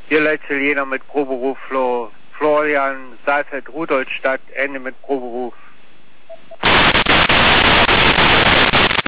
Hier Jena mit Proberuf Florian, Saalfeld, Rudolstadt, Ende mit Proberuf